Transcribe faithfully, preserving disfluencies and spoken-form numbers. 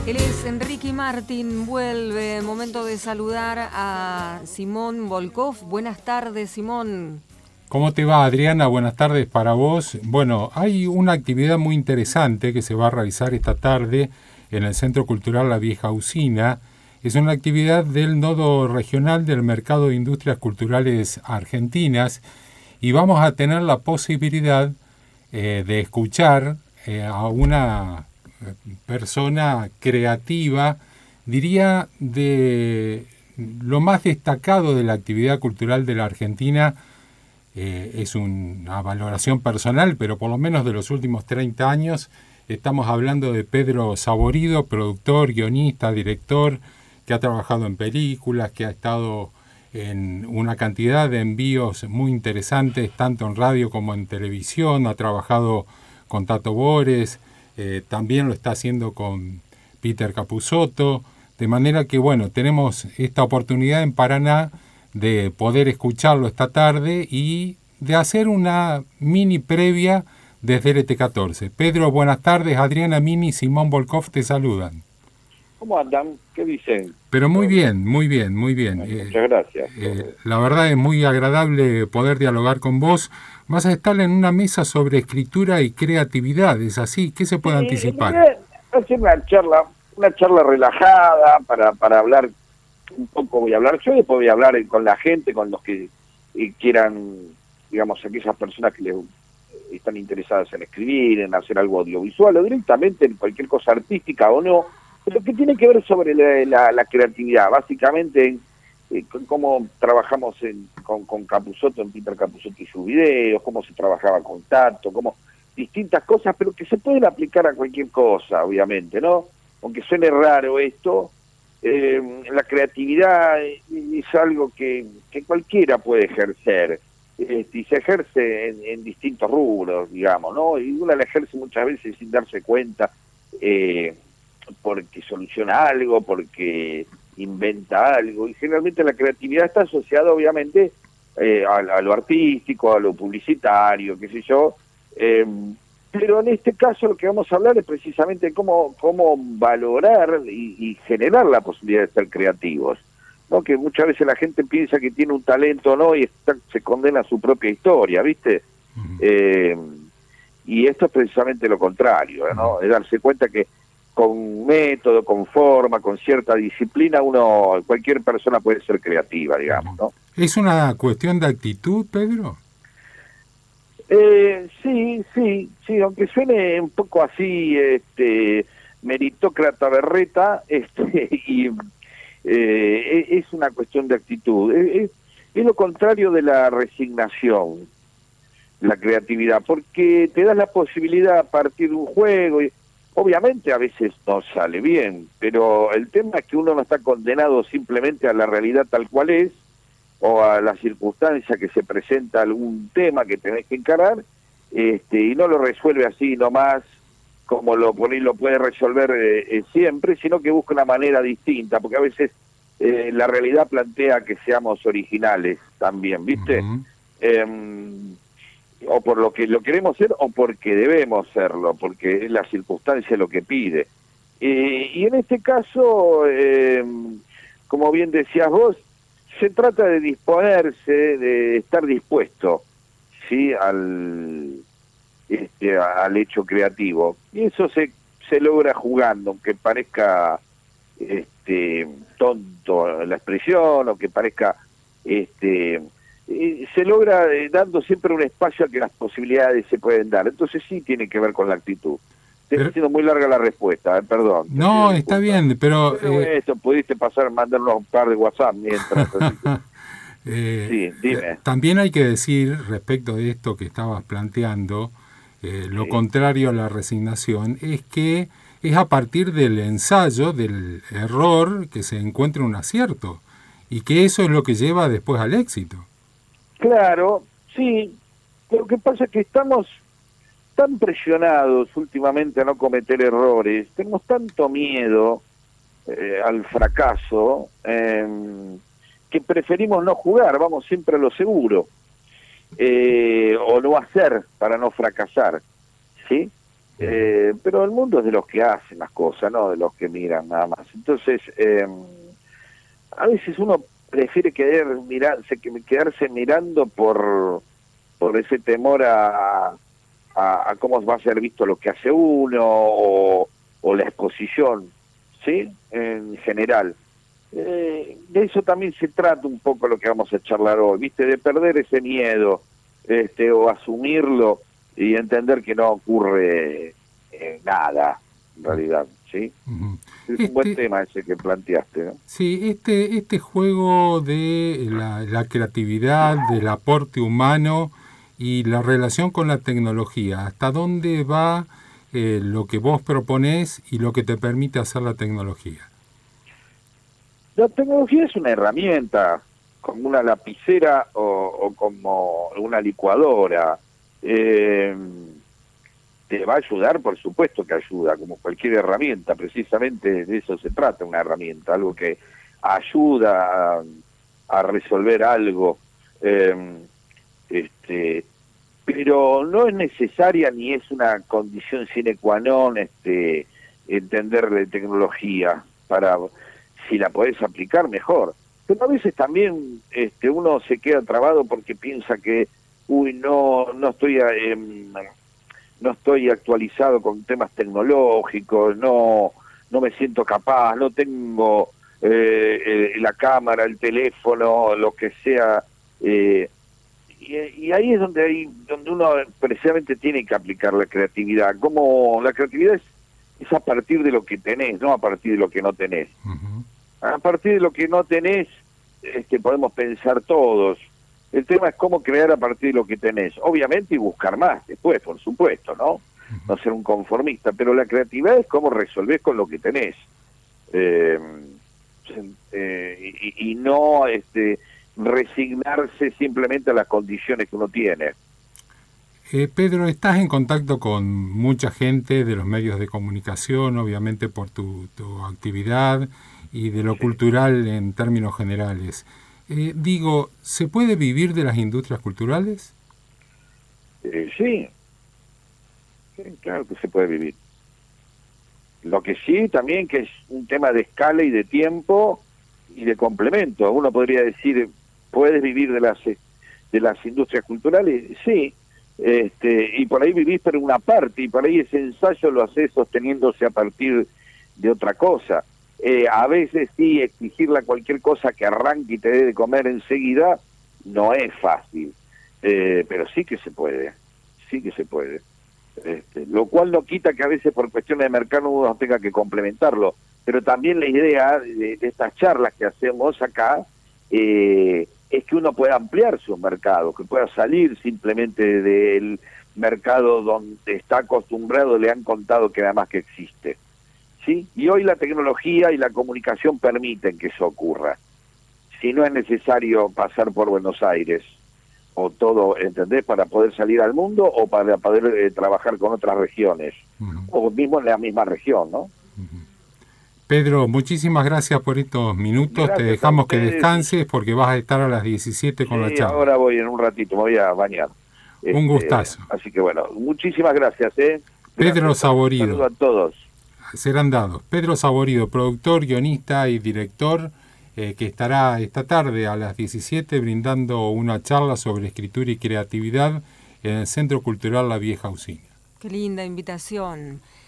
Él es Enrique Martín, vuelve. Momento de saludar a Simón Volkov. Buenas tardes, Simón. ¿Cómo te va, Adriana? Buenas tardes para vos. Bueno, hay una actividad muy interesante que se va a realizar esta tarde en el Centro Cultural La Vieja Usina. Es una actividad del Nodo Regional del Mercado de Industrias Culturales Argentinas y vamos a tener la posibilidad eh, de escuchar eh, a una persona creativa, diría de lo más destacado de la actividad cultural de la Argentina. Eh, es una valoración personal, pero por lo menos de los últimos treinta años. Estamos hablando de Pedro Saborido, productor, guionista, director, que ha trabajado en películas, que ha estado en una cantidad de envíos muy interesantes, tanto en radio como en televisión. Ha trabajado con Tato Bores, eh, también lo está haciendo con Peter Capusotto, de manera que, bueno, tenemos esta oportunidad en Paraná de poder escucharlo esta tarde y de hacer una mini previa desde L T catorce. Pedro, buenas tardes. Adriana, Mini, Simón Volkov te saludan. ¿Cómo andan? ¿Qué dicen? Pero muy bien, muy bien, muy bien. Muchas eh, gracias. Eh, la verdad es muy agradable poder dialogar con vos. Vas a estar en una mesa sobre escritura y creatividad, ¿es así? ¿Qué se puede sí, anticipar? Hacer una charla, una charla relajada para, para hablar un poco, voy a hablar yo, después voy a hablar con la gente, con los que eh, quieran, digamos, aquellas personas que les están interesadas en escribir, en hacer algo audiovisual o directamente en cualquier cosa artística o no, pero que tiene que ver sobre la, la, la creatividad, básicamente en eh, cómo trabajamos en, con, con Capusotto, en Peter Capusotto y sus videos, cómo se trabajaba con Tato, cómo distintas cosas, pero que se pueden aplicar a cualquier cosa, obviamente, ¿no? Aunque suene raro esto, eh, la creatividad es algo que, que cualquiera puede ejercer, eh, y se ejerce en, en distintos rubros, digamos, ¿no? Y uno la ejerce muchas veces sin darse cuenta, eh, porque soluciona algo, porque inventa algo, y generalmente la creatividad está asociada obviamente eh, a, a lo artístico, a lo publicitario, qué sé yo, eh, pero en este caso lo que vamos a hablar es precisamente cómo, cómo valorar y, y generar la posibilidad de ser creativos, ¿no? Que muchas veces la gente piensa que tiene un talento, ¿no? Y está, se condena a su propia historia, ¿viste? Uh-huh. eh, y esto es precisamente lo contrario, ¿no? Uh-huh. Es darse cuenta que con método, con forma, con cierta disciplina, uno, cualquier persona puede ser creativa, digamos, ¿no? ¿Es una cuestión de actitud, Pedro? Eh, sí, sí, sí, aunque suene un poco así, este, meritócrata berreta, este, y eh, es una cuestión de actitud. Es, es lo contrario de la resignación, la creatividad, porque te das la posibilidad a partir de un juego y obviamente a veces no sale bien, pero el tema es que uno no está condenado simplemente a la realidad tal cual es, o a la circunstancia que se presenta algún tema que tenés que encarar, este, y no lo resuelve así nomás, como lo, lo puede resolver eh, eh, siempre, sino que busca una manera distinta, porque a veces eh, la realidad plantea que seamos originales también, ¿viste? Uh-huh. eh, o por lo que lo queremos ser o porque debemos serlo, porque es la circunstancia lo que pide. Eh, y en este caso, eh, como bien decías vos, se trata de disponerse, de estar dispuesto, ¿sí? al, este, al hecho creativo. Y eso se, se logra jugando, aunque parezca este, tonto la expresión, o que parezca... este Eh, se logra eh, dando siempre un espacio a que las posibilidades se pueden dar. Entonces sí tiene que ver con la actitud. Te está siendo muy larga la respuesta, eh, perdón. No, está bien, pero... pero eh... esto, pudiste pasar, mandarnos un par de WhatsApp mientras... eh, sí, dime. Eh, también hay que decir, respecto de esto que estabas planteando, eh, lo sí. contrario a la resignación, es que es a partir del ensayo, del error, que se encuentra un acierto, y que eso es lo que lleva después al éxito. Claro, sí, lo que pasa es que estamos tan presionados últimamente a no cometer errores, tenemos tanto miedo eh, al fracaso, eh, que preferimos no jugar, vamos siempre a lo seguro, eh, o no hacer para no fracasar, ¿sí? Eh, pero el mundo es de los que hacen las cosas, no de los que miran nada más. Entonces, eh, a veces uno prefiere querer mirarse, quedarse mirando por, por ese temor a, a, a cómo va a ser visto lo que hace uno o, o la exposición, ¿sí? En general. Eh, de eso también se trata un poco lo que vamos a charlar hoy, ¿viste? De perder ese miedo, este, o asumirlo y entender que no ocurre eh, nada, en realidad, ¿sí? Uh-huh. Es este, un buen tema ese que planteaste, ¿no? Sí, este, este juego de la, la creatividad, del aporte humano y la relación con la tecnología, ¿hasta dónde va eh, lo que vos proponés y lo que te permite hacer la tecnología? La tecnología es una herramienta, como una lapicera o, o como una licuadora. Eh, te va a ayudar, por supuesto que ayuda, como cualquier herramienta, precisamente de eso se trata, una herramienta, algo que ayuda a, a resolver algo, eh, este, pero no es necesaria ni es una condición sine qua non este, entender de tecnología, para si la podés aplicar mejor. Pero a veces también este, uno se queda trabado porque piensa que uy, no no estoy eh, no estoy actualizado con temas tecnológicos, no no me siento capaz, no tengo eh, eh, la cámara, el teléfono, lo que sea, eh, y, y ahí es donde hay donde uno precisamente tiene que aplicar la creatividad. Como la creatividad es, es a partir de lo que tenés, no a partir de lo que no tenés. Uh-huh. A partir de lo que no tenés, este, podemos pensar todos. El tema es cómo crear a partir de lo que tenés. Obviamente, y buscar más después, por supuesto, ¿no? No ser un conformista. Pero la creatividad es cómo resolvés con lo que tenés. Eh, eh, y, y no este, resignarse simplemente a las condiciones que uno tiene. Eh, Pedro, estás en contacto con mucha gente de los medios de comunicación, obviamente por tu, tu actividad y de lo sí. cultural en términos generales. Eh, digo, ¿se puede vivir de las industrias culturales? Eh, sí. sí, claro que se puede vivir. Lo que sí también que es un tema de escala y de tiempo y de complemento. Uno podría decir, ¿puedes vivir de las de las industrias culturales? Sí, este, y por ahí vivís pero una parte, y por ahí ese ensayo lo haces sosteniéndose a partir de otra cosa. Eh, a veces sí, exigirle a cualquier cosa que arranque y te dé de comer enseguida no es fácil, eh, pero sí que se puede, sí que se puede. Este, lo cual no quita que a veces por cuestiones de mercado uno tenga que complementarlo, pero también la idea de, de estas charlas que hacemos acá eh, es que uno pueda ampliar su mercado, que pueda salir simplemente del mercado donde está acostumbrado, le han contado que nada más que existe. ¿Sí? Y hoy la tecnología y la comunicación permiten que eso ocurra. Si no es necesario pasar por Buenos Aires o todo, ¿entendés? Para poder salir al mundo o para poder eh, trabajar con otras regiones, uh-huh. o mismo en la misma región, ¿no? Uh-huh. Pedro, muchísimas gracias por estos minutos. Gracias, te dejamos que descanses porque vas a estar a las diecisiete con sí, la charla. Ahora voy en un ratito, me voy a bañar. Un este, gustazo. Así que bueno, muchísimas gracias. ¿eh? Pedro gracias, Saborido. Saludos a todos. Serán dados. Pedro Saborido, productor, guionista y director, eh, que estará esta tarde a las diecisiete brindando una charla sobre escritura y creatividad en el Centro Cultural La Vieja Usina. Qué linda invitación.